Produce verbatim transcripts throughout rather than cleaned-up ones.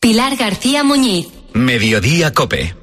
Pilar García Muñiz. Mediodía Cope.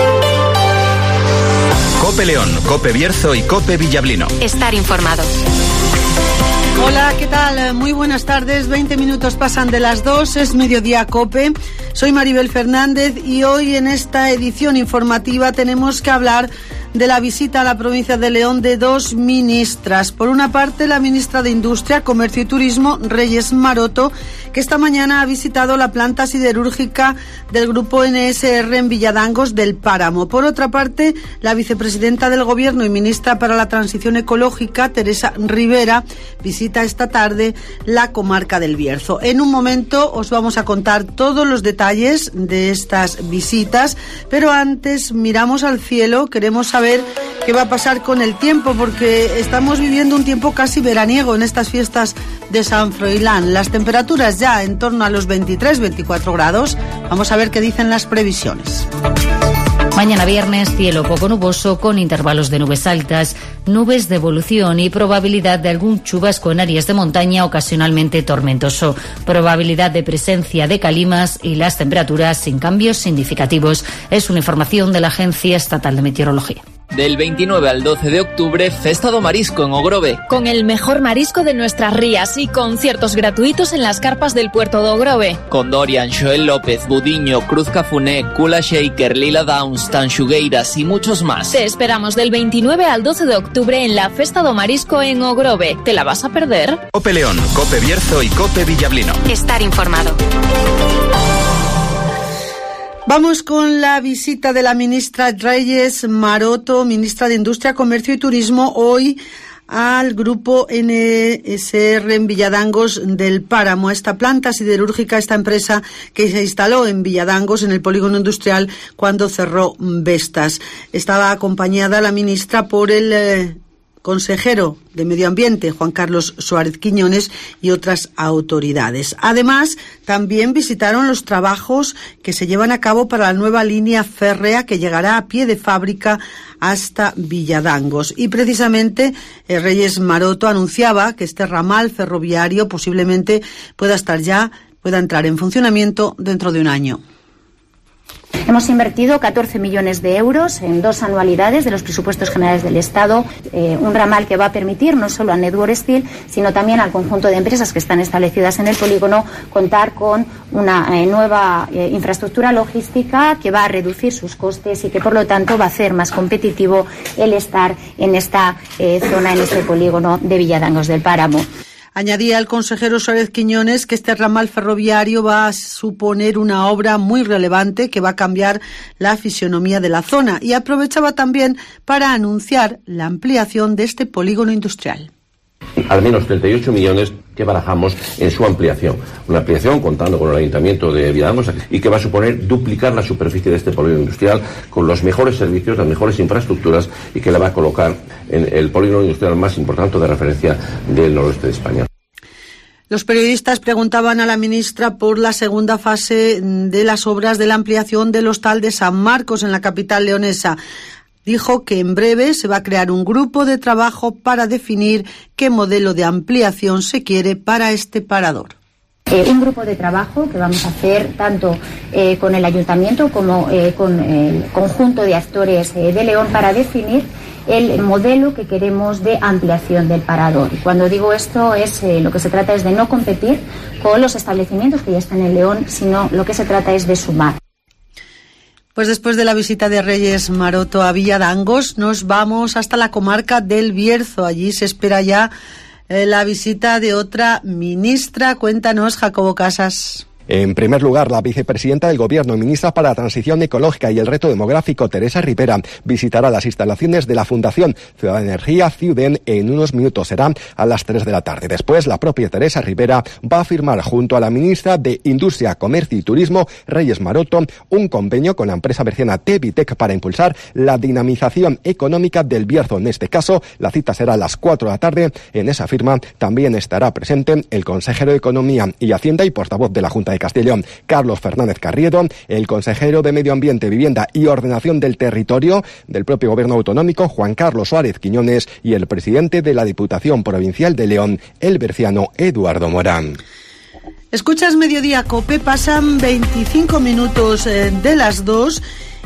Cope León, Cope Bierzo y Cope Villablino. Estar informado. Hola, ¿qué tal? Muy buenas tardes. veinte minutos pasan de las dos, es Mediodía Cope. Soy Maribel Fernández y hoy en esta edición informativa tenemos que hablar de la visita a la provincia de León de dos ministras. Por una parte, la ministra de Industria, Comercio y Turismo, Reyes Maroto, que esta mañana ha visitado la planta siderúrgica del grupo N S R en Villadangos del Páramo. Por otra parte, la vicepresidenta del Gobierno y ministra para la Transición Ecológica, Teresa Rivera, visita esta tarde la comarca del Bierzo. En un momento os vamos a contar todos los detalles de estas visitas, pero antes miramos al cielo, queremos saber qué va a pasar con el tiempo, porque estamos viviendo un tiempo casi veraniego en estas fiestas de San Froilán. Las temperaturas ya en torno a los veintitrés, veinticuatro grados. Vamos a ver qué dicen las previsiones. Mañana viernes, cielo poco nuboso con intervalos de nubes altas, nubes de evolución y probabilidad de algún chubasco en áreas de montaña, ocasionalmente tormentoso. Probabilidad de presencia de calimas y las temperaturas sin cambios significativos. Es una información de la Agencia Estatal de Meteorología. Del veintinueve al doce de octubre, Festa do Marisco en Ogrove. Con el mejor marisco de nuestras rías y conciertos gratuitos en las carpas del puerto de Ogrove. Con Dorian, Joel López, Budiño, Cruz Cafuné, Kula Shaker, Lila Downs, Tanxugueiras y muchos más. Te esperamos del veintinueve al doce de octubre en la Festa do Marisco en Ogrove. ¿Te la vas a perder? Cope León, Cope Bierzo y Cope Villablino. Estar informado. Vamos con la visita de la ministra Reyes Maroto, ministra de Industria, Comercio y Turismo, hoy al grupo N S R en Villadangos del Páramo, a esta planta siderúrgica, esta empresa que se instaló en Villadangos, en el polígono industrial, cuando cerró Vestas. Estaba acompañada la ministra por el eh, consejero de Medio Ambiente, Juan Carlos Suárez Quiñones, y otras autoridades. Además, también visitaron los trabajos que se llevan a cabo para la nueva línea férrea que llegará a pie de fábrica hasta Villadangos. Y precisamente eh, Reyes Maroto anunciaba que este ramal ferroviario posiblemente pueda estar ya, pueda entrar en funcionamiento dentro de un año. Hemos invertido catorce millones de euros en dos anualidades de los presupuestos generales del Estado, eh, un ramal que va a permitir no solo a Network Steel, sino también al conjunto de empresas que están establecidas en el polígono contar con una eh, nueva eh, infraestructura logística que va a reducir sus costes y que por lo tanto va a hacer más competitivo el estar en esta eh, zona, en este polígono de Villadangos del Páramo. Añadía el consejero Suárez Quiñones que este ramal ferroviario va a suponer una obra muy relevante que va a cambiar la fisionomía de la zona, y aprovechaba también para anunciar la ampliación de este polígono industrial. Al menos treinta y ocho millones que barajamos en su ampliación. Una ampliación contando con el Ayuntamiento de Villadangos y que va a suponer duplicar la superficie de este polígono industrial con los mejores servicios, las mejores infraestructuras, y que la va a colocar en el polígono industrial más importante de referencia del noroeste de España. Los periodistas preguntaban a la ministra por la segunda fase de las obras de la ampliación del Hostal de San Marcos en la capital leonesa. Dijo que en breve se va a crear un grupo de trabajo para definir qué modelo de ampliación se quiere para este parador. Eh, un grupo de trabajo que vamos a hacer tanto eh, con el Ayuntamiento como eh, con el conjunto de actores eh, de León para definir el modelo que queremos de ampliación del parador. Y cuando digo esto, es eh, lo que se trata es de no competir con los establecimientos que ya están en León, sino lo que se trata es de sumar. Pues después de la visita de Reyes Maroto a Villadangos, nos vamos hasta la comarca del Bierzo. Allí se espera ya eh, la visita de otra ministra. Cuéntanos, Jacobo Casas. En primer lugar, la vicepresidenta del Gobierno y ministra para la Transición Ecológica y el Reto Demográfico, Teresa Rivera, visitará las instalaciones de la Fundación Ciudad de Energía, Ciuden, en unos minutos. Será a las tres de la tarde. Después, la propia Teresa Rivera va a firmar junto a la ministra de Industria, Comercio y Turismo, Reyes Maroto, un convenio con la empresa berciana Tevitec para impulsar la dinamización económica del Bierzo. En este caso, la cita será a las cuatro de la tarde. En esa firma también estará presente el consejero de Economía y Hacienda y portavoz de la Junta de Castellón, Carlos Fernández Carriedo, el consejero de Medio Ambiente, Vivienda y Ordenación del Territorio del propio Gobierno autonómico, Juan Carlos Suárez Quiñones, y el presidente de la Diputación Provincial de León, el berciano Eduardo Morán. Escuchas Mediodía Cope, pasan veinticinco minutos de las dos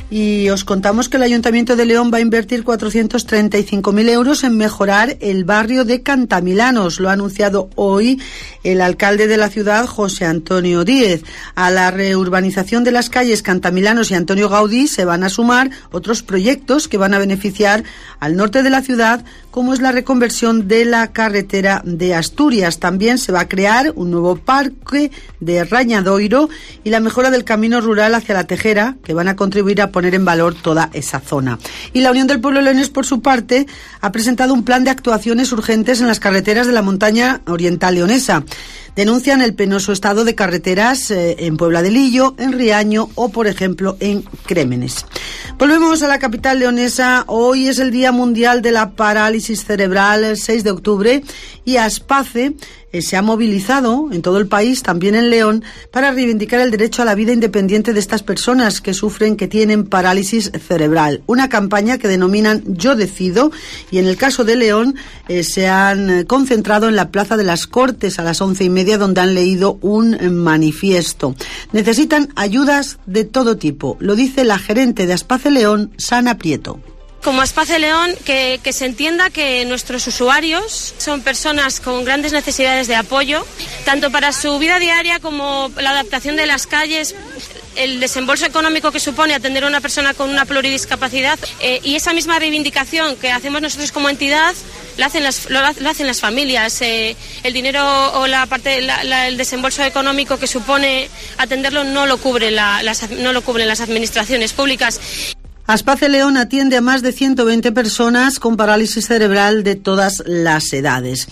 y os contamos que el Ayuntamiento de León va a invertir cuatrocientos treinta y cinco mil euros en mejorar el barrio de Cantamilanos. Lo ha anunciado hoy el alcalde de la ciudad, José Antonio Díez. A la reurbanización de las calles Cantamilanos y Antonio Gaudí se van a sumar otros proyectos que van a beneficiar al norte de la ciudad, como es la reconversión de la carretera de Asturias. También se va a crear un nuevo parque de Rañadoiro y la mejora del camino rural hacia la Tejera, que van a contribuir a poner en valor toda esa zona. Y la Unión del Pueblo Leonés, por su parte, ha presentado un plan de actuaciones urgentes en las carreteras de la montaña oriental leonesa. Denuncian el penoso estado de carreteras eh, en Puebla de Lillo, en Riaño o, por ejemplo, en Crémenes. Volvemos a la capital leonesa. Hoy es el Día Mundial de la Parálisis Cerebral, el seis de octubre, y ASPACE eh, se ha movilizado en todo el país, también en León, para reivindicar el derecho a la vida independiente de estas personas que sufren, que tienen parálisis cerebral. Una campaña que denominan Yo Decido, y en el caso de León eh, se han concentrado en la Plaza de las Cortes a las once y media, donde han leído un manifiesto. Necesitan ayudas de todo tipo, lo dice la gerente de ASPACE León, Sana Prieto. Como ASPACE León, que, que se entienda que nuestros usuarios son personas con grandes necesidades de apoyo, tanto para su vida diaria como la adaptación de las calles, el desembolso económico que supone atender a una persona con una pluridiscapacidad, eh, y esa misma reivindicación que hacemos nosotros como entidad la hacen las, lo, lo hacen las familias. Eh, el dinero o la parte, la, la, el desembolso económico que supone atenderlo no lo cubre la, las, no lo cubren las administraciones públicas. ASPACE León atiende a más de ciento veinte personas con parálisis cerebral de todas las edades.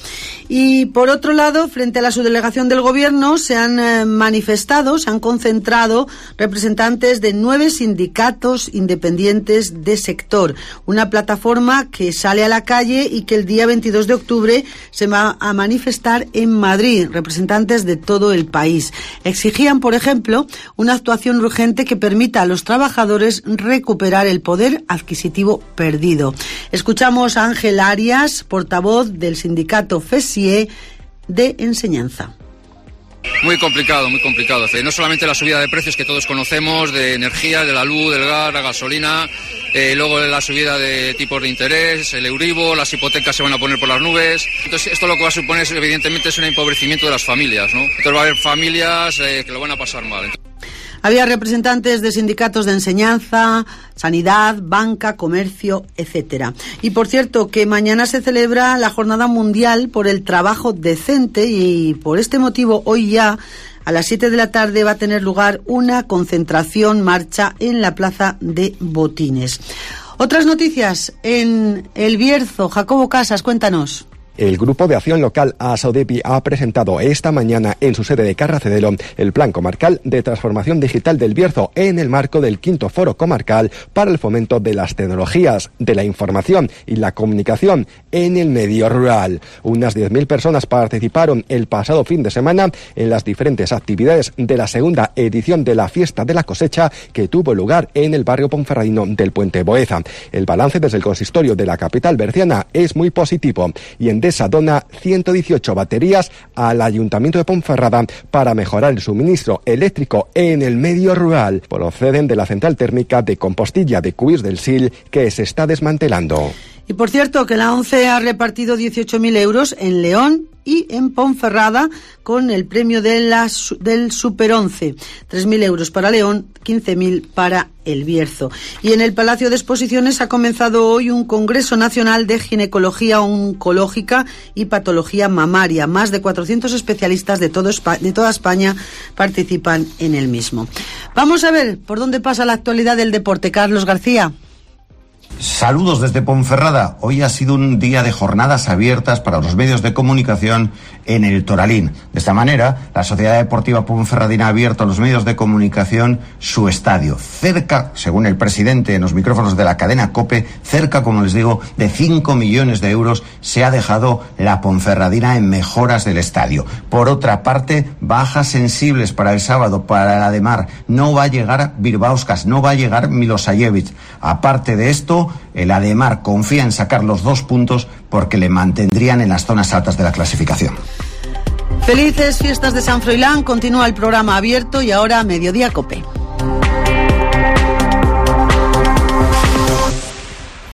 Y por otro lado, frente a la subdelegación del Gobierno, se han eh, manifestado, se han concentrado representantes de nueve sindicatos independientes de sector. Una plataforma que sale a la calle y que el día veintidós de octubre se va a manifestar en Madrid, representantes de todo el país. Exigían, por ejemplo, una actuación urgente que permita a los trabajadores recuperar el poder adquisitivo perdido. Escuchamos a Ángel Arias, portavoz del sindicato FESIE de Enseñanza. Muy complicado, muy complicado. No solamente la subida de precios que todos conocemos, de energía, de la luz, del gas, la gasolina, eh, luego la subida de tipos de interés, el Euribor, las hipotecas se van a poner por las nubes. Entonces esto lo que va a suponer es, evidentemente, es un empobrecimiento de las familias, ¿no? Entonces va a haber familias eh, que lo van a pasar mal. Había representantes de sindicatos de enseñanza, sanidad, banca, comercio, etcétera. Y por cierto, que mañana se celebra la Jornada Mundial por el Trabajo Decente y por este motivo hoy ya a las siete de la tarde va a tener lugar una concentración, marcha en la Plaza de Botines. Otras noticias en El Bierzo. Jacobo Casas, cuéntanos. El Grupo de Acción Local ASODEPI ha presentado esta mañana en su sede de Carracedelo el Plan Comarcal de Transformación Digital del Bierzo en el marco del quinto Foro Comarcal para el fomento de las tecnologías, de la información y la comunicación en el medio rural. Unas diez mil personas participaron el pasado fin de semana en las diferentes actividades de la segunda edición de la Fiesta de la Cosecha que tuvo lugar en el barrio ponferradino del Puente Boeza. El balance desde el consistorio de la capital berciana es muy positivo y en Endesa dona ciento dieciocho baterías al Ayuntamiento de Ponferrada para mejorar el suministro eléctrico en el medio rural. Proceden de la central térmica de Compostilla de Cuís del Sil, que se está desmantelando. Y por cierto, que la ONCE ha repartido dieciocho mil euros en León y en Ponferrada con el premio de la, del Super once. tres mil euros para León, quince mil para El Bierzo. Y en el Palacio de Exposiciones ha comenzado hoy un Congreso Nacional de Ginecología Oncológica y Patología Mamaria. Más de cuatrocientos especialistas de, todo Espa- de toda España participan en el mismo. Vamos a ver por dónde pasa la actualidad del deporte. Carlos García. Saludos desde Ponferrada. Hoy ha sido un día de jornadas abiertas para los medios de comunicación en el Toralín. De esta manera, la Sociedad Deportiva Ponferradina ha abierto a los medios de comunicación su estadio. Cerca, según el presidente en los micrófonos de la cadena COPE, cerca, como les digo, de cinco millones de euros se ha dejado la Ponferradina en mejoras del estadio. Por otra parte, bajas sensibles para el sábado, para la de Mar. No va a llegar Bilbauskas, no va a llegar Milošević. Aparte de esto, el Ademar confía en sacar los dos puntos porque le mantendrían en las zonas altas de la clasificación. Felices fiestas de San Froilán. Continúa el programa abierto y ahora Mediodía Cope.